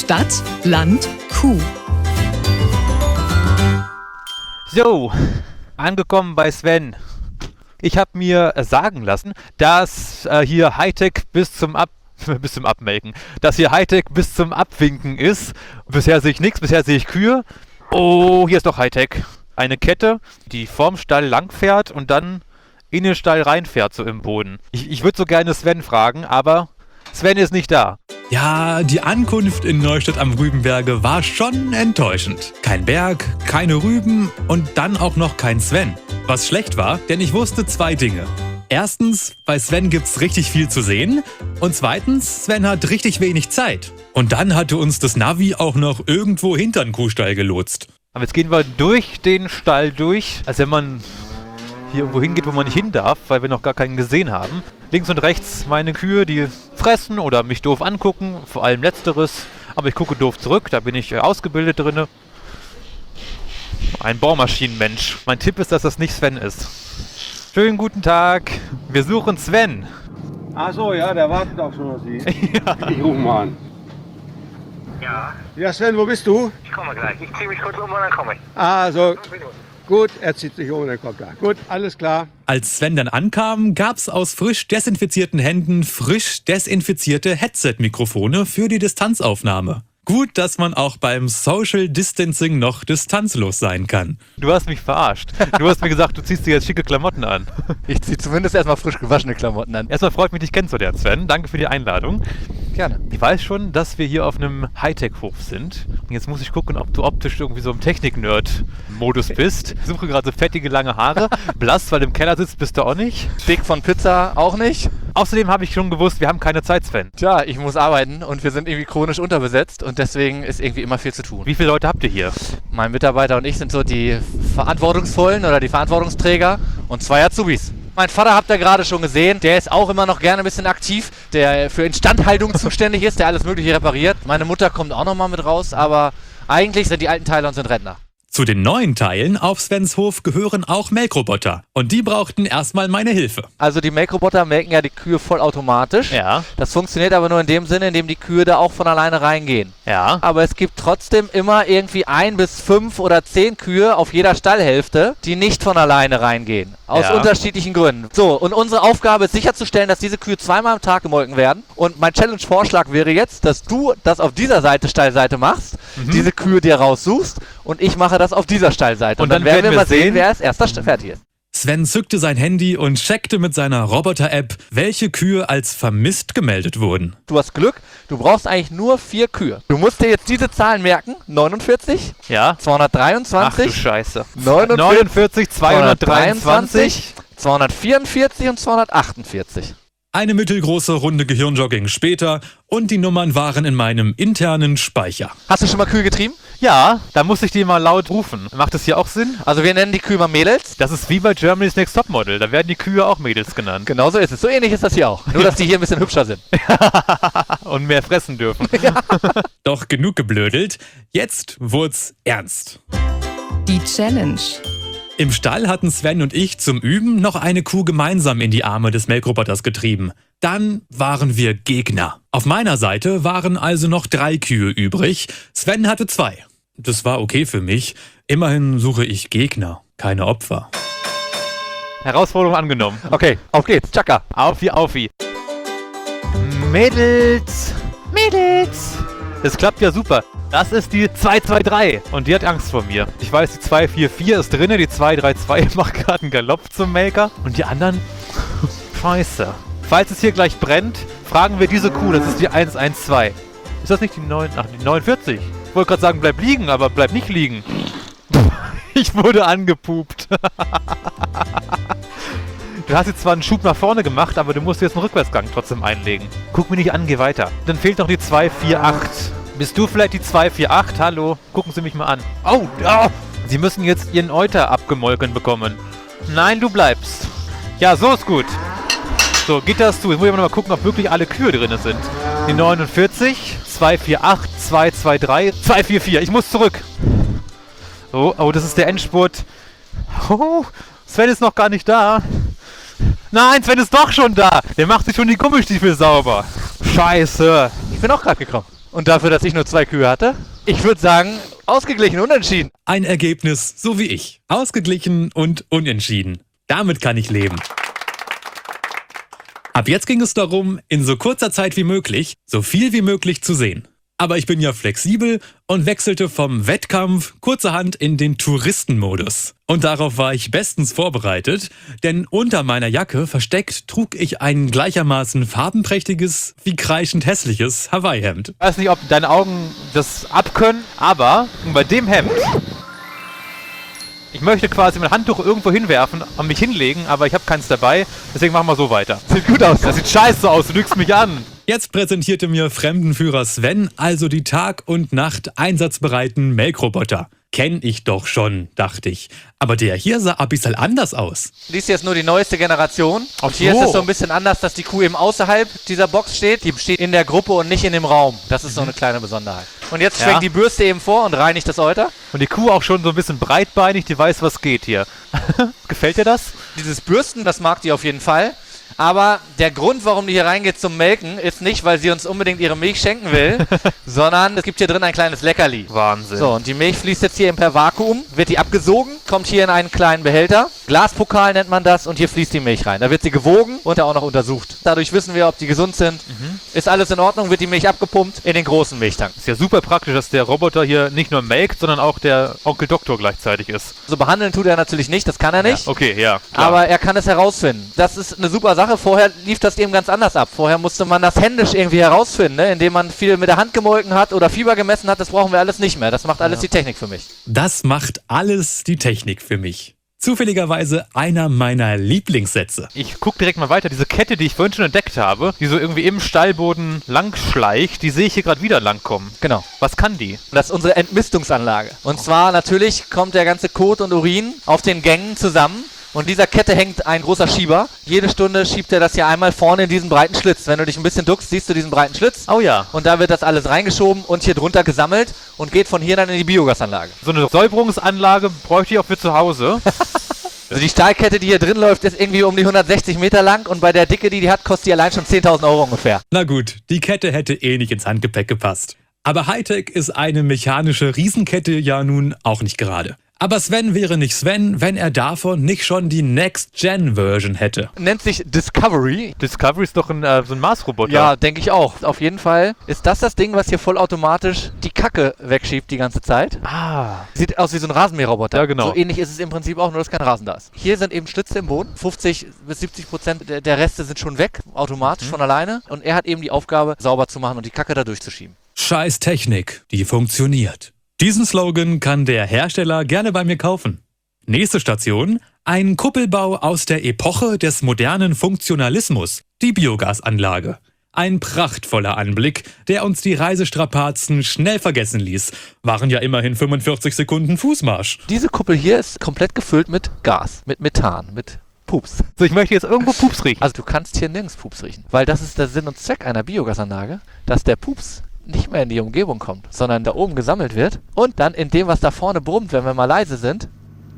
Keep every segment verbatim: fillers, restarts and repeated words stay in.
Stadt, Land, Kuh. So, angekommen bei Sven. Ich habe mir sagen lassen, dass äh, hier Hightech bis zum Ab bis zum Abmelken, dass hier Hightech bis zum Abwinken ist. Bisher sehe ich nichts, bisher sehe ich Kühe. Oh, hier ist doch Hightech. Eine Kette, die vorm Stall lang fährt und dann in den Stall reinfährt, so im Boden. Ich, ich würde so gerne Sven fragen, aber Sven ist nicht da. Ja, die Ankunft in Neustadt am Rübenberge war schon enttäuschend. Kein Berg, keine Rüben und dann auch noch kein Sven. Was schlecht war, denn ich wusste zwei Dinge. Erstens, bei Sven gibt's richtig viel zu sehen. Und zweitens, Sven hat richtig wenig Zeit. Und dann hatte uns das Navi auch noch irgendwo hinter den Kuhstall gelotst. Aber jetzt gehen wir durch den Stall durch, als wenn man hier irgendwo hingeht, wo man nicht hin darf, weil wir noch gar keinen gesehen haben. Links und rechts meine Kühe, die fressen oder mich doof angucken, vor allem Letzteres. Aber ich gucke doof zurück, da bin ich äh, ausgebildet drinne. Ein Bohrmaschinenmensch. Mein Tipp ist, dass das nicht Sven ist. Schönen guten Tag. Wir suchen Sven. Ach so, ja, der wartet auch schon auf Sie. Ja. Ich rufe mal an. Ja, Ja, Sven, wo bist du? ich komme gleich. Ich ziehe mich kurz um und dann komme ich. Ah, so, Fünf Minuten. gut, er zieht sich um und dann kommt er. Gut, alles klar. Als Sven dann ankam, gab's aus frisch desinfizierten Händen frisch desinfizierte Headset-Mikrofone für die Distanzaufnahme. Gut, dass man auch beim Social Distancing noch distanzlos sein kann. Du hast mich verarscht. Du hast mir gesagt, du ziehst dir jetzt schicke Klamotten an. Ich ziehe zumindest erstmal frisch gewaschene Klamotten an. Erstmal freut mich, dich kennenzulernen, Sven. Danke für die Einladung. Gerne. Ich weiß schon, dass wir hier auf einem Hightech-Hof sind. Und jetzt muss ich gucken, ob du optisch irgendwie so im Technik-Nerd-Modus bist. Ich suche gerade so fettige, lange Haare. Blass, weil du im Keller sitzt, bist du auch nicht. Dick von Pizza auch nicht. Außerdem habe ich schon gewusst, wir haben keine Zeit, Sven. Tja, ich muss arbeiten und wir sind irgendwie chronisch unterbesetzt und deswegen ist irgendwie immer viel zu tun. Wie viele Leute habt ihr hier? Mein Mitarbeiter und ich sind so die Verantwortungsvollen oder die Verantwortungsträger und zwei Azubis. Mein Vater habt ihr gerade schon gesehen, der ist auch immer noch gerne ein bisschen aktiv, der für Instandhaltung zuständig ist, der alles Mögliche repariert. Meine Mutter kommt auch noch mal mit raus, aber eigentlich sind die alten Teile und sind Rentner. Zu den neuen Teilen auf Svens Hof gehören auch Melkroboter. Und die brauchten erstmal meine Hilfe. Also die Melkroboter melken ja die Kühe vollautomatisch. Ja. Das funktioniert aber nur in dem Sinne, in dem die Kühe da auch von alleine reingehen. Ja. Aber es gibt trotzdem immer irgendwie ein bis fünf oder zehn Kühe auf jeder Stallhälfte, die nicht von alleine reingehen. Aus Ja. unterschiedlichen Gründen. So, und unsere Aufgabe ist sicherzustellen, dass diese Kühe zweimal am Tag gemolken werden. Und mein Challenge-Vorschlag wäre jetzt, dass du das auf dieser Seite, Stallseite machst, Mhm. diese Kühe dir raussuchst und ich mache das auf dieser Stallseite. Und dann werden werden wir mal sehen, sehen, wer als erster St- fertig ist. Sven zückte sein Handy und checkte mit seiner Roboter-App, welche Kühe als vermisst gemeldet wurden. Du hast Glück, du brauchst eigentlich nur vier Kühe. Du musst dir jetzt diese Zahlen merken. neunundvierzig, Ja. Ach du zweihundertreiundzwanzig, Scheiße. neunundvierzig, neunundvierzig, zweihundertdreiundzwanzig. zweihundertvierundvierzig und zweihundertachtundvierzig. Eine mittelgroße Runde Gehirnjogging später und die Nummern waren in meinem internen Speicher. Hast du schon mal Kühe getrieben? Ja, da muss ich die mal laut rufen. Macht das hier auch Sinn? Also wir nennen die Kühe mal Mädels. Das ist wie bei Germany's Next Topmodel. Da werden die Kühe auch Mädels genannt. Genau so ist es. So ähnlich ist das hier auch. Nur, dass die hier ein bisschen hübscher sind. Und mehr fressen dürfen. Doch genug geblödelt, jetzt wurd's ernst. Die Challenge. Im Stall hatten Sven und ich zum Üben noch eine Kuh gemeinsam in die Arme des Melkroboters getrieben. Dann waren wir Gegner. Auf meiner Seite waren also noch drei Kühe übrig. Sven hatte zwei. Das war okay für mich. Immerhin suche ich Gegner, keine Opfer. Herausforderung angenommen. Okay, auf geht's. Tschakka. Aufi, aufi. Mädels. Mädels. Das klappt ja super. Das ist die zwei zwei drei. Und die hat Angst vor mir. Ich weiß, die zwei vier vier ist drinne. Die zwei drei zwei macht gerade einen Galopp zum Melker. Und die anderen... Scheiße. Falls es hier gleich brennt, fragen wir diese Kuh. Das ist die eins eins zwei. Ist das nicht die neun... Ach, die neunundvierzig? Ich wollte gerade sagen, bleib liegen, aber bleib nicht liegen. Ich wurde angepupt. Du hast jetzt zwar einen Schub nach vorne gemacht, aber du musst jetzt einen Rückwärtsgang trotzdem einlegen. Guck mich nicht an, geh weiter. Dann fehlt noch die zwei vier acht. Bist du vielleicht die zwei vier acht? Hallo? Gucken Sie mich mal an. Oh, oh. Sie müssen jetzt Ihren Euter abgemolken bekommen. Nein, du bleibst. Ja, so ist gut. So, geht das zu. Jetzt muss ich mal gucken, ob wirklich alle Kühe drin sind. Die neunundvierzig, zwei vier acht, zwei zwei drei, zwei vier vier. Ich muss zurück. Oh, oh, das ist der Endspurt. Oh, Sven ist noch gar nicht da. Nein, Sven ist doch schon da. Der macht sich schon die Gummistiefel sauber. Scheiße. Ich bin auch gerade gekommen. Und dafür, dass ich nur zwei Kühe hatte, ich würde sagen, ausgeglichen, unentschieden. Ein Ergebnis so wie ich. Ausgeglichen und unentschieden. Damit kann ich leben. Ab jetzt ging es darum, in so kurzer Zeit wie möglich, so viel wie möglich zu sehen. Aber ich bin ja flexibel und wechselte vom Wettkampf kurzerhand in den Touristenmodus. Und darauf war ich bestens vorbereitet, denn unter meiner Jacke versteckt trug ich ein gleichermaßen farbenprächtiges wie kreischend hässliches Hawaii-Hemd. Ich weiß nicht, ob deine Augen das abkönnen, aber bei dem Hemd... Ich möchte quasi mein Handtuch irgendwo hinwerfen und mich hinlegen, aber ich habe keins dabei, deswegen machen wir so weiter. Sieht gut aus. Das sieht scheiße aus, du lügst mich an. Jetzt präsentierte mir Fremdenführer Sven also die Tag und Nacht einsatzbereiten Melkroboter. Kenn ich doch schon, dachte ich. Aber der hier sah ein bisschen anders aus. Dies hier ist nur die neueste Generation. Ach Und hier so. ist es so ein bisschen anders, dass die Kuh eben außerhalb dieser Box steht. Die steht in der Gruppe und nicht in dem Raum. Das ist so eine kleine Besonderheit. Und jetzt Ja. schwenkt die Bürste eben vor und reinigt das Euter. Und die Kuh auch schon so ein bisschen breitbeinig, die weiß, was geht hier. Gefällt dir das? Dieses Bürsten, das mag die auf jeden Fall. Aber der Grund, warum die hier reingeht zum Melken, ist nicht, weil sie uns unbedingt ihre Milch schenken will, sondern es gibt hier drin ein kleines Leckerli. Wahnsinn. So, und die Milch fließt jetzt hier per Vakuum, wird die abgesogen, kommt hier in einen kleinen Behälter. Glaspokal nennt man das und hier fließt die Milch rein. Da wird sie gewogen und auch noch untersucht. Dadurch wissen wir, ob die gesund sind. Mhm. Ist alles in Ordnung, wird die Milch abgepumpt in den großen Milchtank. Ist ja super praktisch, dass der Roboter hier nicht nur melkt, sondern auch der Onkel Doktor gleichzeitig ist. So behandeln tut er natürlich nicht, das kann er nicht. Ja, okay, ja. Klar. Aber er kann es herausfinden. Das ist eine super Sache. Vorher lief das eben ganz anders ab. Vorher musste man das händisch irgendwie herausfinden, ne? Indem man viel mit der Hand gemolken hat oder Fieber gemessen hat. Das brauchen wir alles nicht mehr. Das macht alles Ja. die Technik für mich. Das macht alles die Technik für mich. Zufälligerweise einer meiner Lieblingssätze. Ich guck direkt mal weiter. Diese Kette, die ich vorhin schon entdeckt habe, die so irgendwie im Stallboden lang schleicht, die sehe ich hier gerade wieder langkommen. Genau. Was kann die? Das ist unsere Entmistungsanlage. Und zwar natürlich kommt der ganze Kot und Urin auf den Gängen zusammen. Und dieser Kette hängt ein großer Schieber. Jede Stunde schiebt er das hier einmal vorne in diesen breiten Schlitz. Wenn du dich ein bisschen duckst, siehst du diesen breiten Schlitz. Oh ja. Und da wird das alles reingeschoben und hier drunter gesammelt und geht von hier dann in die Biogasanlage. So eine Säuberungsanlage bräuchte ich auch für zu Hause. Also die Stahlkette, die hier drin läuft, ist irgendwie um die hundertsechzig Meter lang und bei der Dicke, die die hat, kostet die allein schon zehntausend Euro ungefähr. Na gut, die Kette hätte eh nicht ins Handgepäck gepasst. Aber Hightech ist eine mechanische Riesenkette ja nun auch nicht gerade. Aber Sven wäre nicht Sven, wenn er davon nicht schon die Next-Gen-Version hätte. Nennt sich Discovery. Discovery ist doch ein, äh, so ein Mars-Roboter. Ja, denke ich auch. Auf jeden Fall ist das das Ding, was hier vollautomatisch die Kacke wegschiebt die ganze Zeit. Ah. Sieht aus wie so ein Rasenmäherroboter. Ja, genau. So ähnlich ist es im Prinzip auch, nur dass kein Rasen da ist. Hier sind eben Schlitze im Boden. fünfzig bis siebzig Prozent der, der Reste sind schon weg, automatisch von alleine. Und er hat eben die Aufgabe, sauber zu machen und die Kacke da durchzuschieben. Scheiß Technik, die funktioniert. Diesen Slogan kann der Hersteller gerne bei mir kaufen. Nächste Station, ein Kuppelbau aus der Epoche des modernen Funktionalismus, die Biogasanlage. Ein prachtvoller Anblick, der uns die Reisestrapazen schnell vergessen ließ. Waren ja immerhin fünfundvierzig Sekunden Fußmarsch. Diese Kuppel hier ist komplett gefüllt mit Gas, mit Methan, mit Pups. So, ich möchte jetzt irgendwo Pups riechen. Also du kannst hier nirgends Pups riechen, weil das ist der Sinn und Zweck einer Biogasanlage, dass der Pups nicht mehr in die Umgebung kommt, sondern da oben gesammelt wird und dann in dem, was da vorne brummt, wenn wir mal leise sind,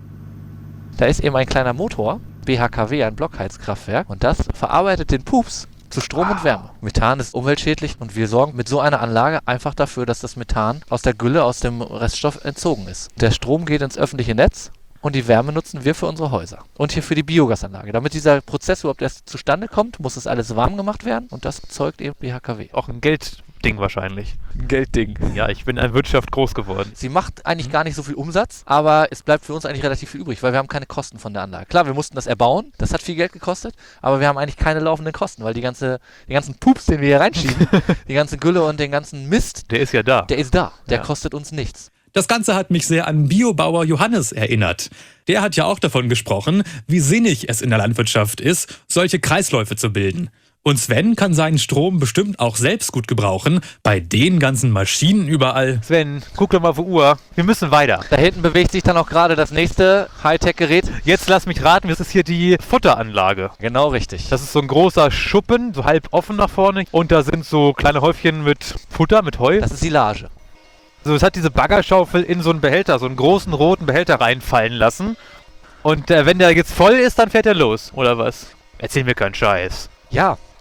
da ist eben ein kleiner Motor, B H K W, ein Blockheizkraftwerk, und das verarbeitet den Pups zu Strom und Wärme. Methan ist umweltschädlich und wir sorgen mit so einer Anlage einfach dafür, dass das Methan aus der Gülle, aus dem Reststoff entzogen ist. Der Strom geht ins öffentliche Netz und die Wärme nutzen wir für unsere Häuser. Und hier für die Biogasanlage. Damit dieser Prozess überhaupt erst zustande kommt, muss es alles warm gemacht werden und das erzeugt eben B H K W. Auch ein Geldding wahrscheinlich. Ein Geldding. Ja, ich bin in der Wirtschaft groß geworden. Sie macht eigentlich gar nicht so viel Umsatz, aber es bleibt für uns eigentlich relativ viel übrig, weil wir haben keine Kosten von der Anlage. Klar, wir mussten das erbauen, das hat viel Geld gekostet, aber wir haben eigentlich keine laufenden Kosten, weil die ganze, den ganzen Pups, den wir hier reinschieben, die ganze Gülle und den ganzen Mist, Der ist ja da. der ist da. Der Ja. kostet uns nichts. Das Ganze hat mich sehr an Biobauer Johannes erinnert. Der hat ja auch davon gesprochen, wie sinnig es in der Landwirtschaft ist, solche Kreisläufe zu bilden. Und Sven kann seinen Strom bestimmt auch selbst gut gebrauchen, bei den ganzen Maschinen überall. Sven, guck doch mal auf die Uhr. Wir müssen weiter. Da hinten bewegt sich dann auch gerade das nächste Hightech-Gerät. Jetzt lass mich raten, das ist hier die Futteranlage. Genau richtig. Das ist so ein großer Schuppen, so halb offen nach vorne. Und da sind so kleine Häufchen mit Futter, mit Heu. Das ist Silage. Also es hat diese Baggerschaufel in so einen Behälter, so einen großen roten Behälter reinfallen lassen. Und äh, wenn der jetzt voll ist, dann fährt er los, oder was? Erzähl mir keinen Scheiß. Ja,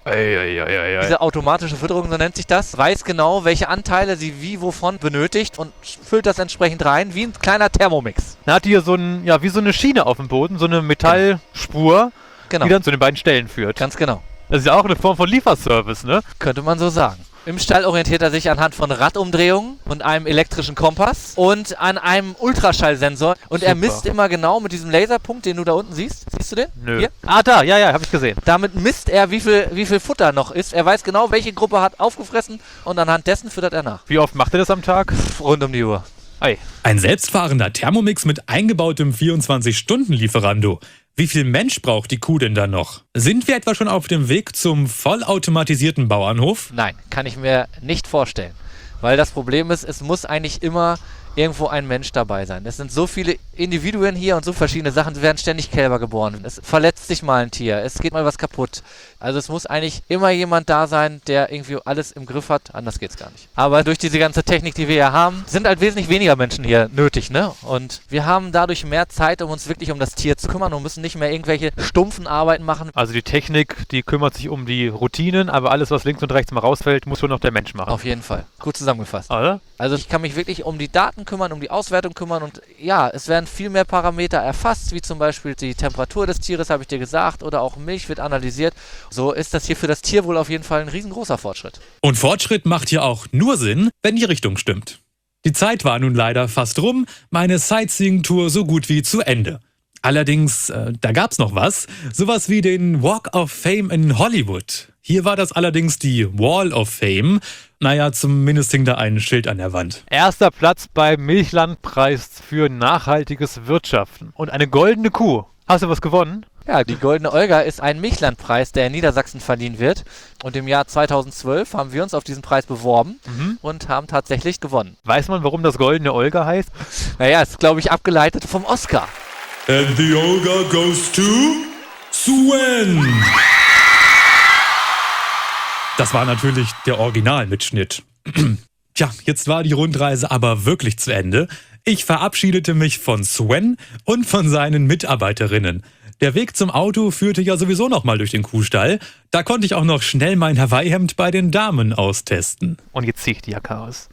Ey, ey, ey, ey, ey. Diese automatische Fütterung, so nennt sich das, weiß genau, welche Anteile sie wie wovon benötigt und füllt das entsprechend rein, wie ein kleiner Thermomix. Dann hat die hier so ein, ja, wie so eine Schiene auf dem Boden, so eine Metallspur, Genau, die dann zu den beiden Stellen führt. ganz genau. Das ist ja auch eine Form von Lieferservice, ne? Könnte man so sagen. Im Stall orientiert er sich anhand von Radumdrehungen und einem elektrischen Kompass und an einem Ultraschallsensor. Und er Super. misst immer genau mit diesem Laserpunkt, den du da unten siehst. Siehst du den? Nö. Hier? Ah, da, ja, ja, hab ich gesehen. Damit misst er, wie viel, wie viel Futter noch ist. Er weiß genau, welche Gruppe hat aufgefressen und anhand dessen füttert er nach. Wie oft macht er das am Tag? Rund um die Uhr. Ei. Ein selbstfahrender Thermomix mit eingebautem vierundzwanzig-Stunden-Lieferando. Wie viel Mensch braucht die Kuh denn da noch? Sind wir etwa schon auf dem Weg zum vollautomatisierten Bauernhof? Nein, kann ich mir nicht vorstellen. Weil das Problem ist, es muss eigentlich immer irgendwo ein Mensch dabei sein. Es sind so viele Individuen hier und so verschiedene Sachen. Es werden ständig Kälber geboren. Es verletzt sich mal ein Tier. Es geht mal was kaputt. Also es muss eigentlich immer jemand da sein, der irgendwie alles im Griff hat. Anders geht's gar nicht. Aber durch diese ganze Technik, die wir hier haben, sind halt wesentlich weniger Menschen hier nötig, ne? Und wir haben dadurch mehr Zeit, um uns wirklich um das Tier zu kümmern und müssen nicht mehr irgendwelche stumpfen Arbeiten machen. Also die Technik, die kümmert sich um die Routinen, aber alles, was links und rechts mal rausfällt, muss schon noch der Mensch machen. Auf jeden Fall. Gut zusammengefasst. Oder? Also ich kann mich wirklich um die Daten kümmern, um die Auswertung kümmern und ja, es werden viel mehr Parameter erfasst, wie zum Beispiel die Temperatur des Tieres, habe ich dir gesagt, oder auch Milch wird analysiert. So ist das hier für das Tierwohl auf jeden Fall ein riesengroßer Fortschritt. Und Fortschritt macht hier auch nur Sinn, wenn die Richtung stimmt. Die Zeit war nun leider fast rum, meine Sightseeing-Tour so gut wie zu Ende. Allerdings, äh, da gab's noch was, sowas wie den Walk of Fame in Hollywood. Hier war das allerdings die Wall of Fame. Naja, zumindest hing da ein Schild an der Wand. Erster Platz beim Milchlandpreis für nachhaltiges Wirtschaften. Und eine goldene Kuh. Hast du was gewonnen? Ja, die Goldene Olga ist ein Milchlandpreis, der in Niedersachsen verliehen wird. Und im Jahr zweitausendzwölf haben wir uns auf diesen Preis beworben Mhm. und haben tatsächlich gewonnen. Weiß man, warum das goldene Olga heißt? Naja, ist, glaube ich, abgeleitet vom Oscar. And the Olga goes to Sven. Das war natürlich der Originalmitschnitt. Tja, jetzt war die Rundreise aber wirklich zu Ende. Ich verabschiedete mich von Sven und von seinen Mitarbeiterinnen. Der Weg zum Auto führte ja sowieso noch mal durch den Kuhstall. Da konnte ich auch noch schnell mein Hawaii-Hemd bei den Damen austesten. Und jetzt ziehe ich die Jacke aus.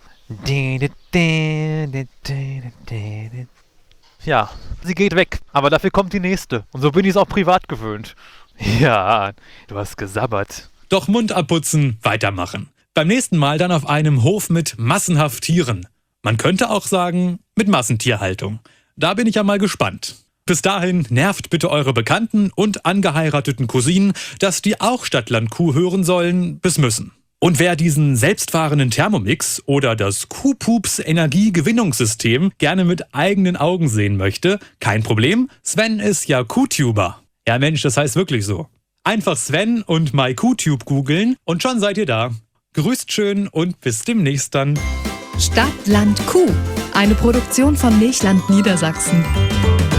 Ja, sie geht weg, aber dafür kommt die nächste. Und so bin ich es auch privat gewöhnt. Ja, du hast gesabbert. Doch Mund abputzen, weitermachen. Beim nächsten Mal dann auf einem Hof mit massenhaft Tieren. Man könnte auch sagen, mit Massentierhaltung. Da bin ich ja mal gespannt. Bis dahin nervt bitte eure Bekannten und angeheirateten Cousinen, dass die auch Stadtland-Kuh hören sollen bis müssen. Und wer diesen selbstfahrenden Thermomix oder das Kuhpups-Energiegewinnungssystem gerne mit eigenen Augen sehen möchte, kein Problem, Sven ist ja Kuhtuber. Ja Mensch, das heißt wirklich so. Einfach Sven und MyQTube googeln und schon seid ihr da. Grüßt schön und bis demnächst dann. Stadt, Land, Kuh. Eine Produktion von Milchland Niedersachsen.